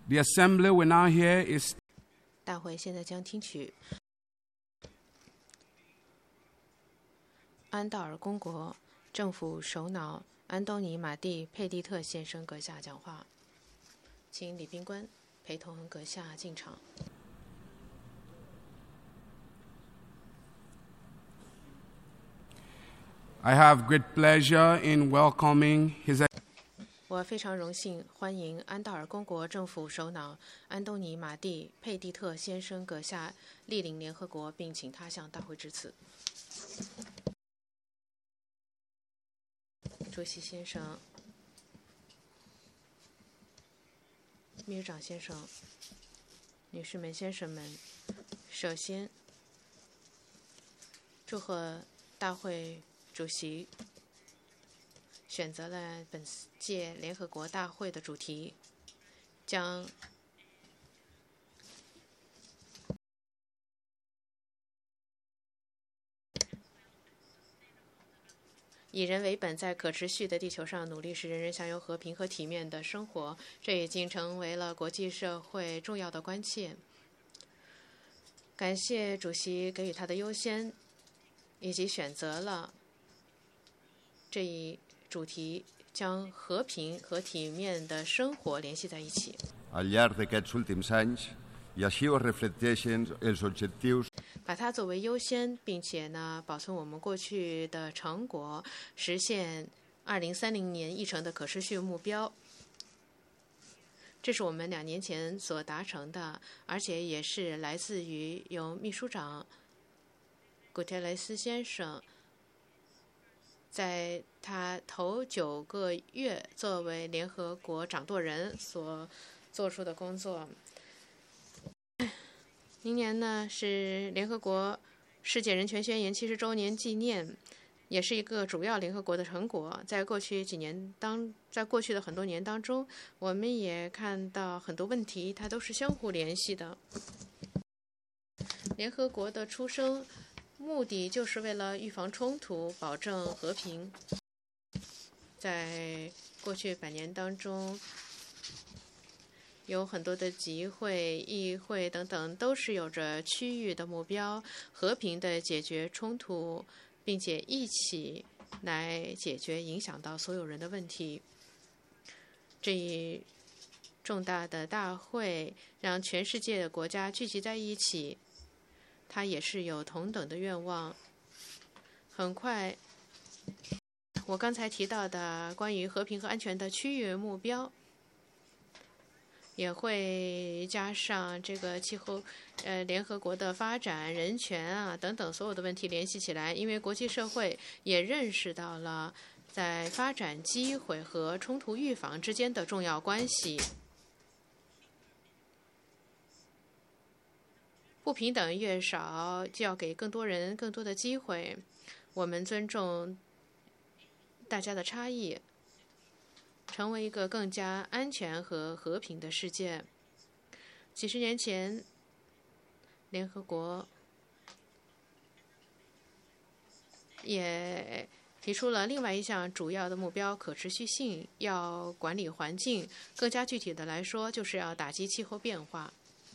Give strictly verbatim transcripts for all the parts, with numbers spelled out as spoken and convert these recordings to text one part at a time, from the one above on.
The assembly we now hear is 大会现在将听取安道尔公国政府首脑安东尼·马蒂·佩蒂特先生阁下讲话，请礼宾官陪同阁下进场。 I have great pleasure in welcoming His 我非常荣幸欢迎安道尔公国政府首脑安东尼·马蒂·佩蒂特先生阁下莅临联合国，并请他向大会致辞。主席先生、秘书长先生、女士们、先生们，首先祝贺大会主席选择了本届联合国大会的主题，将以人为本，在可持续的地球上努力使人人享有和平和体面的生活。这已经成为了国际社会重要的关切。感谢主席给予他的优先，以及选择了这一主题，将和平和体面的生活联系在一起。 Al llarg d'aquests últims anys, i així ho reflecteixen els objectius 把它作为优先，并且呢，保存我们过去的成果，实现二零三零年议程的可持续目标。这是我们两年前所达成的，而且也是来自于由秘书长古特雷斯先生在他头九个月作为联合国掌舵人所做出的工作。明年呢是联合国世界人权宣言七十周年纪念，也是一个主要联合国的成果。在过去几年当，在过去的很多年当中，我们也看到很多问题，它都是相互联系的。联合国的出生目的就是为了预防冲突，保证和平。在过去百年当中，有很多的集会、议会等等，都是有着区域的目标，和平的解决冲突，并且一起来解决影响到所有人的问题。这一重大的大会让全世界的国家聚集在一起，它也是有同等的愿望。很快，我刚才提到的关于和平和安全的区域目标，也会加上这个气候、呃联合国的发展、人权啊等等所有的问题联系起来，因为国际社会也认识到了在发展机会和冲突预防之间的重要关系。不平等越少，就要给更多人更多的机会。我们尊重大家的差异，成为一个更加安全和和平的世界。几十年前，联合国也提出了另外一项主要的目标：可持续性，要管理环境。更加具体的来说，就是要打击气候变化。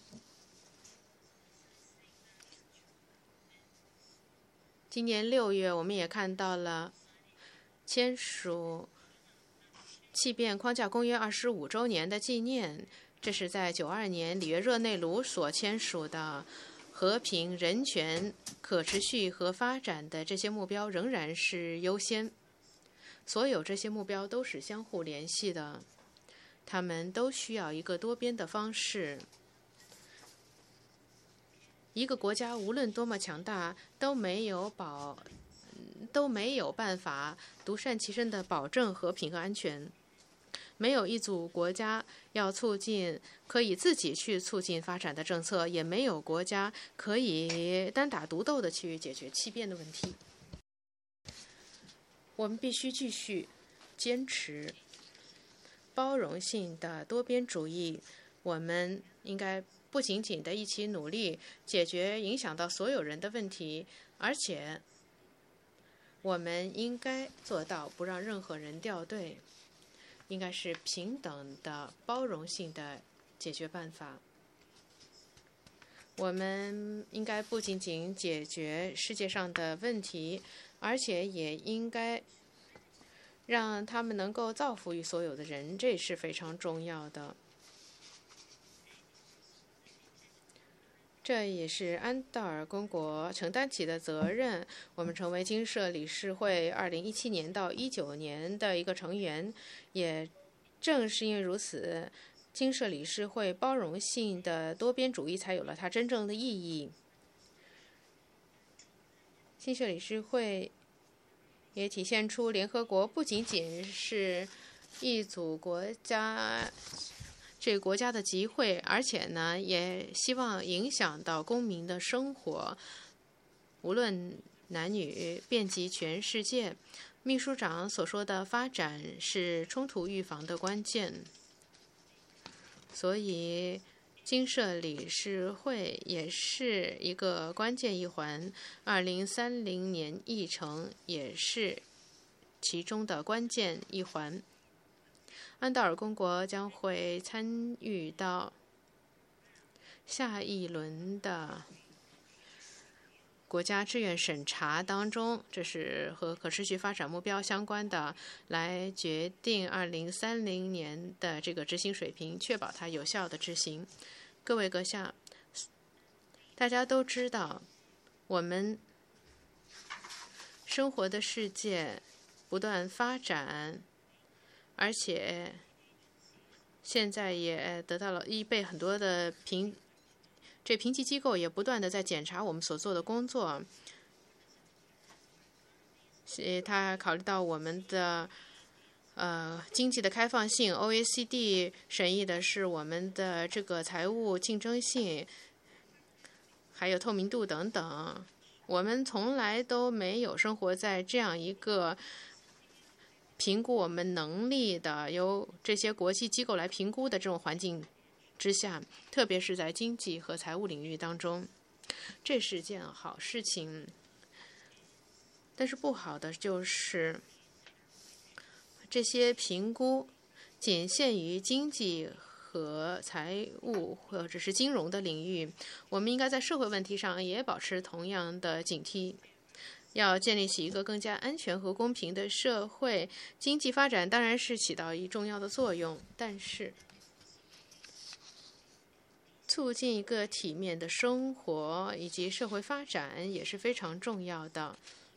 今年六月，我们也看到了签署气变框架公约二十五周年的纪念，这是在九二年里约热内卢所签署的和平、人权、可持续和发展的这些目标仍然是优先。所有这些目标都是相互联系的，他们都需要一个多边的方式。一个国家无论多么强大，都没有保都没有办法独善其身地保证和平和安全。没有一组国家要促进可以自己去促进发展的政策，也没有国家可以单打独斗地去解决气变的问题。我们必须继续坚持包容性的多边主义。我们应该不仅仅的一起努力解决影响到所有人的问题，而且我们应该做到不让任何人掉队，应该是平等的、包容性的解决办法。我们应该不仅仅解决世界上的问题，而且也应该让他们能够造福于所有的人，这是非常重要的。这也是安道尔公国承担起的责任。我们成为经社理事会二零一七年到一九年的一个成员，也正是因为如此，经社理事会包容性的多边主义才有了它真正的意义。经社理事会也体现出联合国不仅仅是一组国家这个国家的集会，而且呢，也希望影响到公民的生活，无论男女，遍及全世界。秘书长所说的发展是冲突预防的关键，所以经社理事会也是一个关键一环。二零三零年议程也是其中的关键一环。安道尔公国将会参与到下一轮的国家志愿审查当中，这是和可持续发展目标相关的，来决定二零三零年的这个执行水平，确保它有效的执行。各位阁下，大家都知道，我们生活的世界不断发展，而且现在也得到了一被很多的评，这评级机构也不断的在检查我们所做的工作。他考虑到我们的呃经济的开放性 ，O E C D 审议的是我们的这个财务竞争性，还有透明度等等。我们从来都没有生活在这样一个评估我们能力的，由这些国际机构来评估的这种环境之下，特别是在经济和财务领域当中，这是件好事情。但是不好的就是这些评估仅限于经济和财务或者是金融的领域，我们应该在社会问题上也保持同样的警惕。要建立起一个更加安全和公平的社会，经济发展当然是起到一重要的作用，但是促进一个体面的生活以及社会发展也是非常重要的。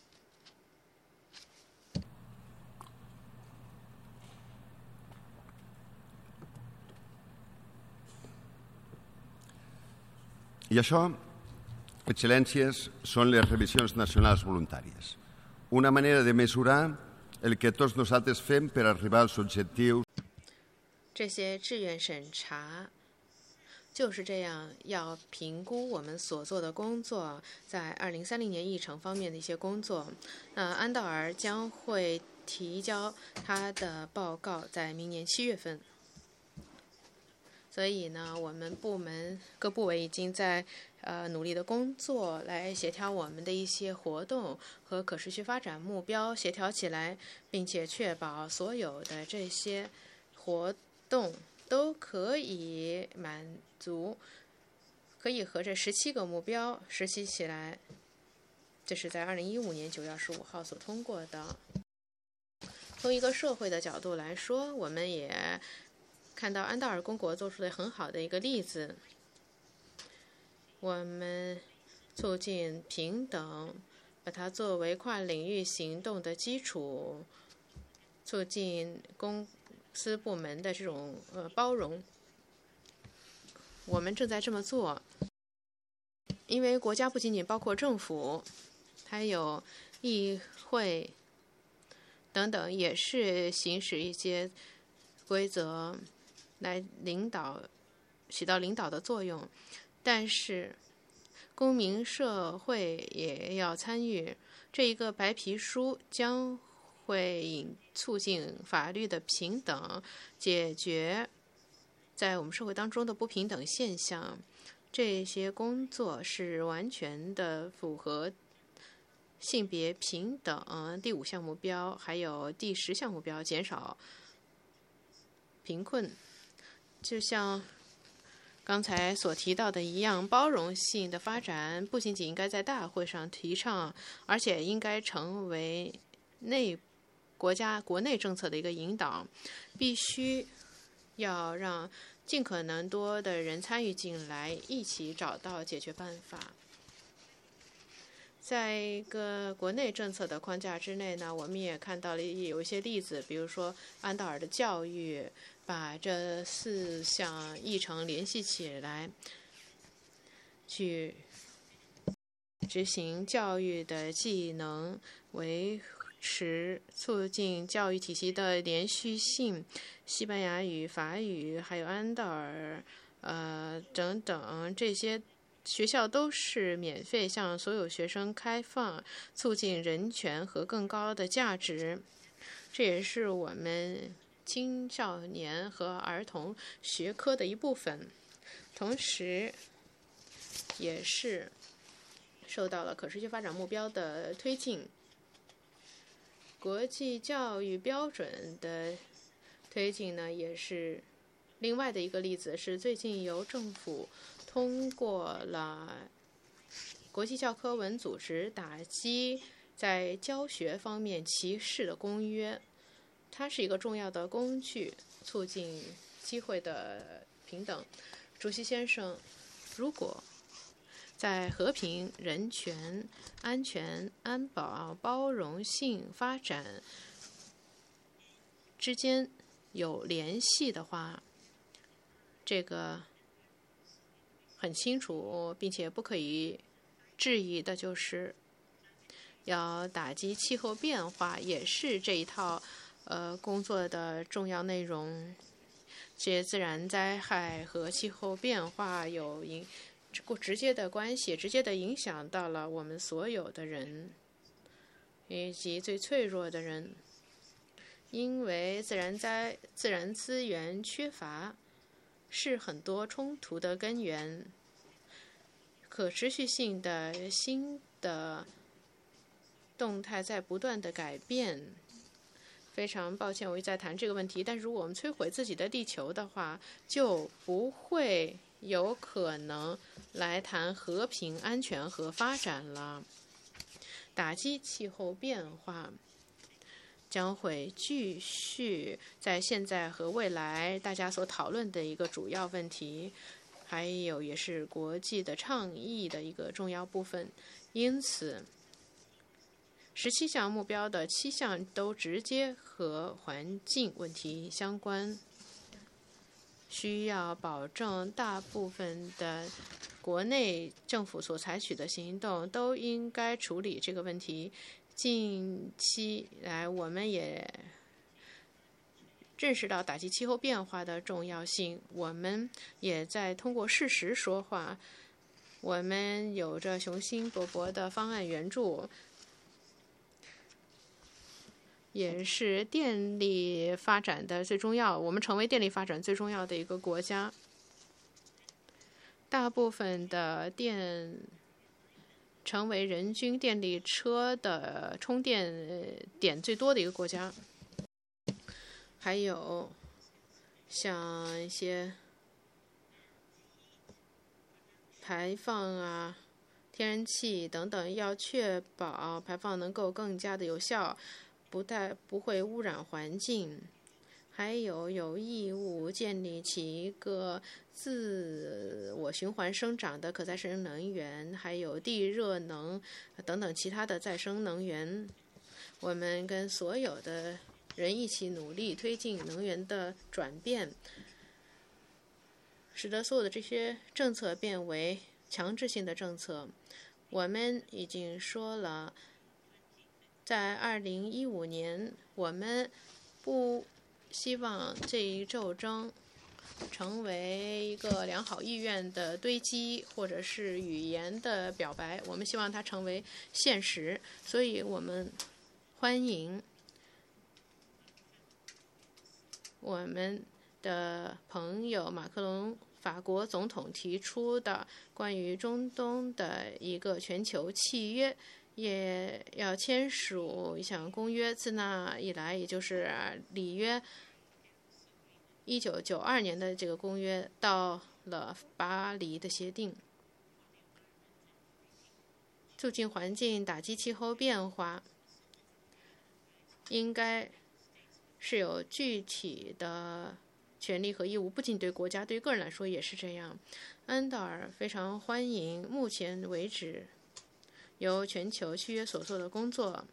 I això, excel·lències, són les revisions nacionals voluntàries. Una manera de mesurar el que tots nosaltres fem per arribar als objectius. 这些志愿审查就是这样，要评估我们所做的工作，在二零三零年议程方面的一些工作。那安道尔将会提交他的报告，在明年七月份。所以呢，我们部门各部委已经在呃努力的工作，来协调我们的一些活动和可持续发展目标协调起来，并且确保所有的这些活动都可以满足，可以和这十七个目标实习起来。这是在二零一五年九月二十五号所通过的。从一个社会的角度来说，我们也看到安道尔公国做出了很好的一个例子。我们促进平等，把它作为跨领域行动的基础，促进公司部门的这种呃包容。我们正在这么做，因为国家不仅仅包括政府，还有议会等等，也是行使一些规则来领导，起到领导的作用。但是公民社会也要参与。这一个白皮书将会引促进法律的平等，解决在我们社会当中的不平等现象。这些工作是完全的符合性别平等第五项目标，还有第十项目标，减少贫困。就像刚才所提到的一样，包容性的发展不仅仅应该在大会上提倡，而且应该成为内国家国内政策的一个引导，必须要让尽可能多的人参与进来，一起找到解决办法。在一个国内政策的框架之内呢，我们也看到了有一些例子，比如说安道尔的教育，把这四项议程联系起来，去执行教育的技能，维持促进教育体系的连续性。西班牙语、法语，还有安道尔，呃等等这些学校都是免费向所有学生开放，促进人权和更高的价值。这也是我们青少年和儿童学科的一部分，同时也是受到了可持续发展目标的推进。国际教育标准的推进呢，也是另外的一个例子，是最近由政府通过了国际教科文组织打击在教学方面歧视的公约，它是一个重要的工具，促进机会的平等。主席先生，如果在和平、人权、安全、安保、包容性、发展之间有联系的话，这个很清楚，并且不可以质疑的就是要打击气候变化，也是这一套呃工作的重要内容。这些自然灾害和气候变化有影直接的关系，直接的影响到了我们所有的人，以及最脆弱的人。因为自然灾自然资源缺乏是很多冲突的根源。可持续性的新的动态在不断的改变。非常抱歉，我一再谈这个问题，但如果我们摧毁自己的地球的话，就不会有可能来谈和平、安全和发展了。打击气候变化将会继续在现在和未来大家所讨论的一个主要问题，还有也是国际的倡议的一个重要部分。因此十七项目标的七项都直接和环境问题相关，需要保证大部分的国内政府所采取的行动都应该处理这个问题。近期来，我们也认识到打击气候变化的重要性，我们也在通过事实说话。我们有着雄心勃勃的方案援助，也是电力发展的最重要，我们成为电力发展最重要的一个国家。大部分的电成为人均电力车的充电点最多的一个国家。还有像一些排放啊、天然气等等，要确保排放能够更加的有效，不但不会污染环境。还有有义务建立起一个自我循环生长的可再生能源，还有地热能等等其他的再生能源。我们跟所有的人一起努力推进能源的转变，使得所有的这些政策变为强制性的政策。我们已经说了，在二零一五年，我们不希望这一斗争成为一个良好意愿的堆积，或者是语言的表白，我们希望它成为现实。所以我们欢迎我们的朋友马克龙法国总统提出的关于中东的一个全球契约，也要签署一项公约。自那以来，也就是里约一九九二年的这个公约到了巴黎的协定，促进环境、打击气候变化，应该是有具体的权利和义务，不仅对国家，对个人来说也是这样。安道尔非常欢迎目前为止由全球契约所做的工作，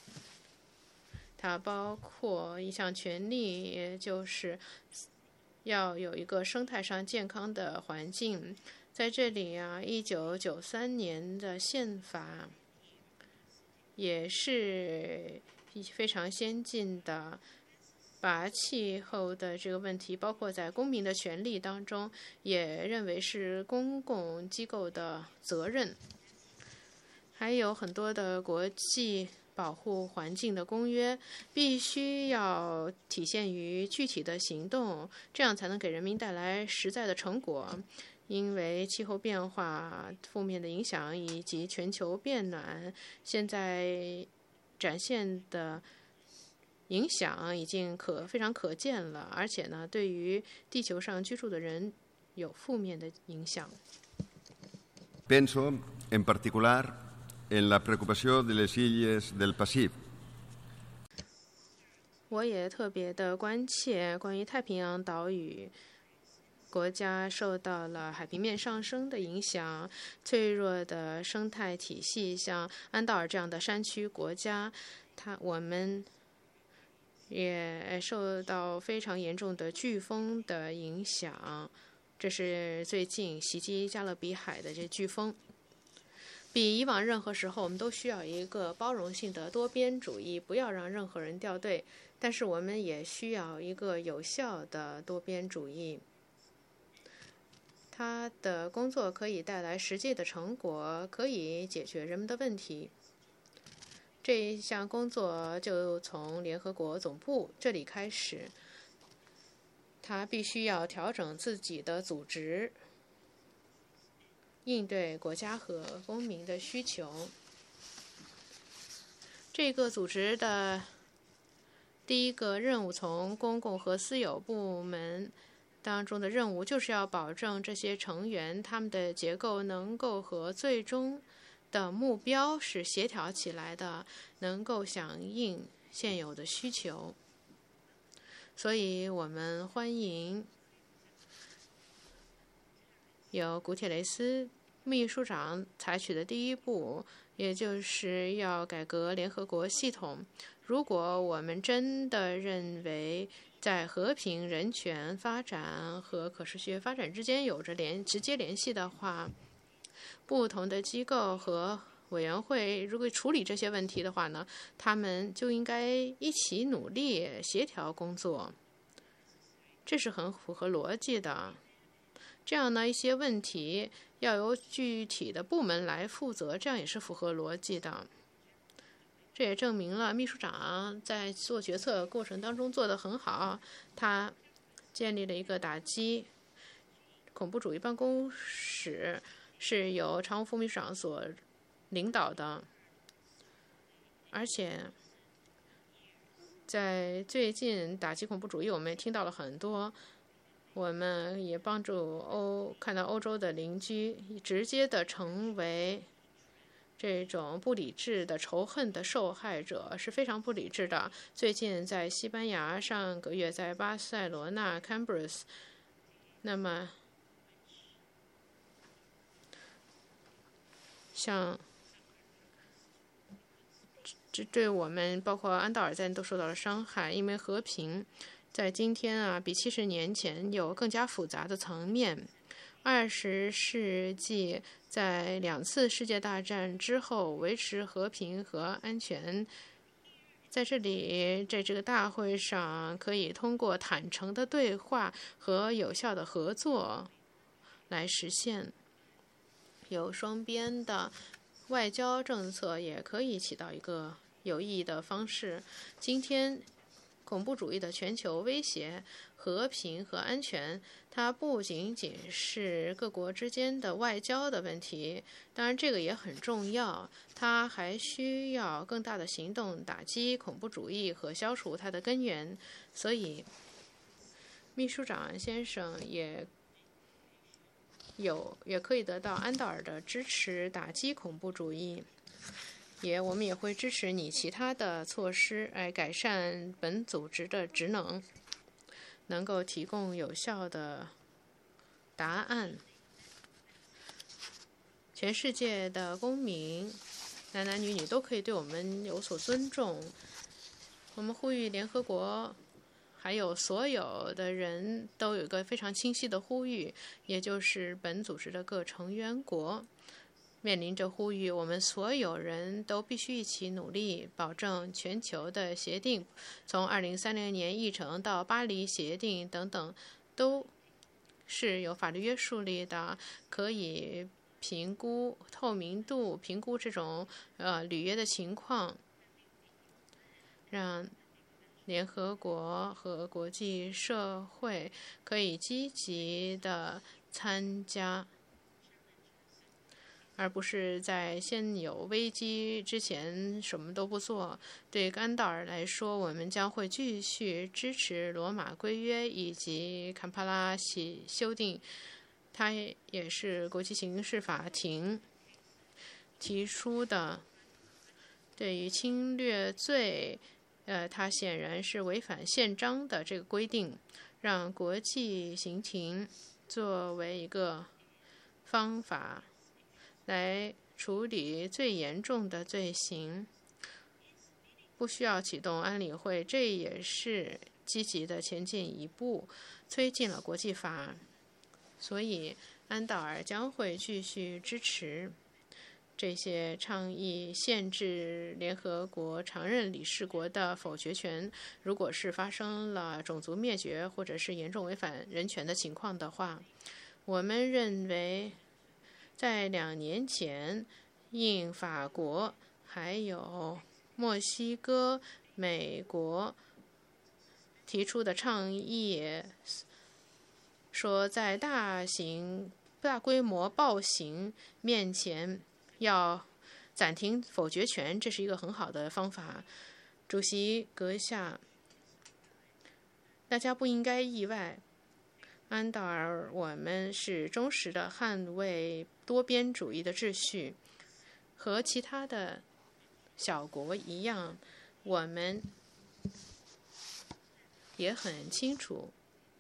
它包括一项权利，也就是要有一个生态上健康的环境。在这里啊，一九九三年的宪法也是非常先进的，把气候的这个问题包括在公民的权利当中，也认为是公共机构的责任。还有很多的国际保护环境的公约必须要体现于具体的行动，这样才能给人民带来实在的成果。因为气候变化负面的影响以及全球变暖现在展现的影响已经可非常可见了，而且呢，对于地球上居住的人有负面的影响。 Penso, en particular, en la preocupació de les illes del Pacífic. 我也特别的关切关于太平洋岛屿国家受到了海平面上升的影响，脆弱的生态体系，像安道尔这样的山区国家，它我们也受到非常严重的飓风的影响。这是最近袭击加勒比海的这飓风。比以往任何时候，我们都需要一个包容性的多边主义，不要让任何人掉队。但是我们也需要一个有效的多边主义。他的工作可以带来实际的成果，可以解决人们的问题。这一项工作就从联合国总部这里开始。他必须要调整自己的组织，应对国家和公民的需求。这个组织的第一个任务，从公共和私有部门当中的任务，就是要保证这些成员他们的结构能够和最终的目标是协调起来的，能够响应现有的需求。所以我们欢迎由古铁雷斯秘书长采取的第一步，也就是要改革联合国系统。如果我们真的认为在和平、人权、发展和可持续发展之间有着联直接联系的话，不同的机构和委员会如果处理这些问题的话呢，他们就应该一起努力协调工作，这是很符合逻辑的。这样呢，一些问题要由具体的部门来负责，这样也是符合逻辑的。这也证明了秘书长在做决策过程当中做得很好，他建立了一个打击恐怖主义办公室，是由常务副秘书长所领导的，而且在最近打击恐怖主义，我们也听到了很多，我们也帮助欧看到欧洲的邻居直接的成为这种不理智的仇恨的受害者，是非常不理智的。最近在西班牙，上个月在巴塞罗那 Cambridge， 那么像这对我们包括安道尔在内都受到了伤害，因为和平在今天啊比七十年前有更加复杂的层面。二十世纪在两次世界大战之后，维持和平和安全，在这里在这个大会上可以通过坦诚的对话和有效的合作来实现。有双边的外交政策也可以起到一个有意义的方式。今天恐怖主义的全球威胁，和平和安全，它不仅仅是各国之间的外交的问题，当然这个也很重要，它还需要更大的行动打击恐怖主义和消除它的根源。所以秘书长先生也有也可以得到安道尔的支持，打击恐怖主义。也我们也会支持你其他的措施，来改善本组织的职能，能够提供有效的答案。全世界的公民，男男女女都可以对我们有所尊重。我们呼吁联合国还有所有的人都有一个非常清晰的呼吁，也就是本组织的各成员国面临着呼吁，我们所有人都必须一起努力，保证全球的协定，从二零三零年议程到巴黎协定等等，都是有法律约束力的，可以评估透明度，评估这种呃履约的情况，让联合国和国际社会可以积极的参加，而不是在现有危机之前什么都不做。对甘道尔来说，我们将会继续支持罗马规约以及坎帕拉协修订。它也是国际刑事法庭提出的对于侵略罪，呃，它显然是违反宪章的这个规定，让国际刑庭作为一个方法来处理最严重的罪行，不需要启动安理会，这也是积极的前进一步，推进了国际法。所以安道尔将会继续支持这些倡议限制联合国常任理事国的否决权。如果是发生了种族灭绝或者是严重违反人权的情况的话，我们认为在两年前应法国还有墨西哥、美国提出的倡议，说在大型大规模暴行面前要暂停否决权，这是一个很好的方法。主席阁下，大家不应该意外，安道尔我们是忠实的捍卫多边主义的秩序，和其他的小国一样，我们也很清楚，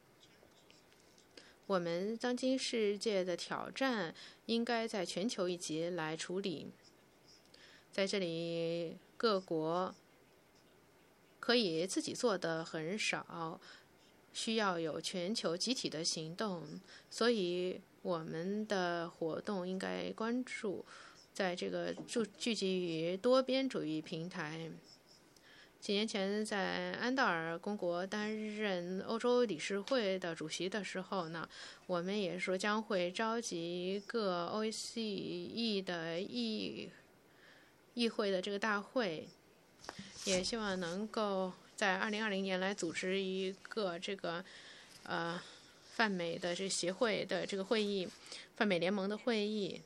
我们当今世界的挑战应该在全球一级来处理。在这里，各国可以自己做的很少，需要有全球集体的行动，所以我们的活动应该关注在这个聚聚集于多边主义平台。几年前，在安道尔公国担任欧洲理事会的主席的时候呢，我们也说将会召集各 O E C E 的议议会的这个大会，也希望能够在二零二零年来组织一个这个呃泛美的这协会的这个会议，泛美联盟的会议。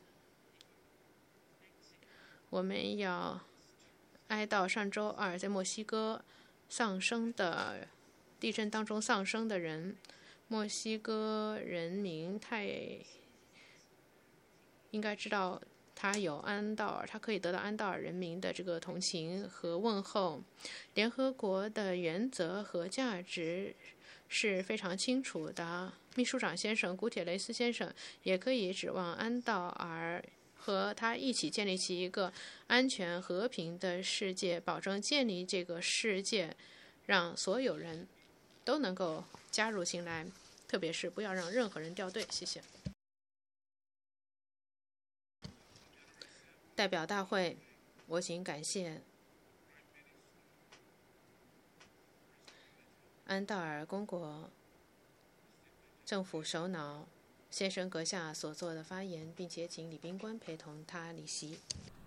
我们要哀悼上周二在墨西哥丧生的地震当中丧生的人，墨西哥人民太应该知道他有安道尔，他可以得到安道尔人民的这个同情和问候。联合国的原则和价值是非常清楚的，秘书长先生古铁雷斯先生也可以指望安道尔和他一起建立起一个安全和平的世界，保证建立这个世界，让所有人都能够加入进来，特别是不要让任何人掉队。谢谢。代表大会，我谨感谢安道尔公国政府首脑先生阁下所做的发言，并且请礼宾官陪同他离席。